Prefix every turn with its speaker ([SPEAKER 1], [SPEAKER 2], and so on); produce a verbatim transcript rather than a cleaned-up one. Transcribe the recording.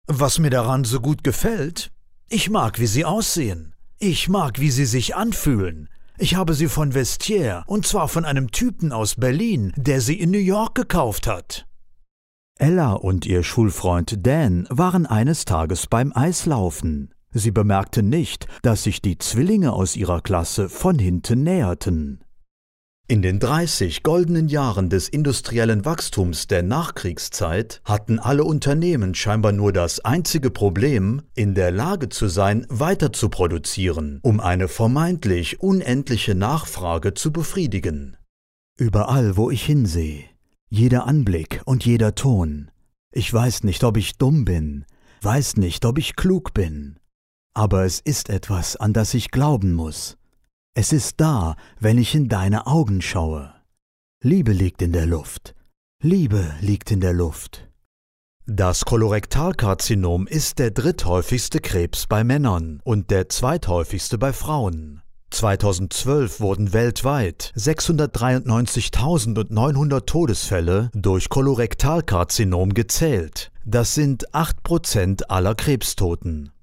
[SPEAKER 1] Was mir daran so gut gefällt? Ich mag, wie sie aussehen. Ich mag, wie sie sich anfühlen. Ich habe sie von Vestiaire, und zwar von einem Typen aus Berlin, der sie in New York gekauft hat.
[SPEAKER 2] Ella und ihr Schulfreund Dan waren eines Tages beim Eislaufen. Sie bemerkten nicht, dass sich die Zwillinge aus ihrer Klasse von hinten näherten. In den dreißig goldenen Jahren des industriellen Wachstums der Nachkriegszeit hatten alle Unternehmen scheinbar nur das einzige Problem, in der Lage zu sein, weiter zu produzieren, um eine vermeintlich unendliche Nachfrage zu befriedigen. Überall, wo ich hinsehe, jeder Anblick und jeder Ton. Ich weiß nicht, ob ich dumm bin, weiß nicht, ob ich klug bin. Aber es ist etwas, an das ich glauben muss. Es ist da, wenn ich in deine Augen schaue. Liebe liegt in der Luft. Liebe liegt in der Luft. Das Kolorektalkarzinom ist der dritthäufigste Krebs bei Männern und der zweithäufigste bei Frauen. zweitausendzwölf wurden weltweit sechshundertdreiundneunzigtausendneunhundert Todesfälle durch Kolorektalkarzinom gezählt. Das sind acht Prozent aller Krebstoten.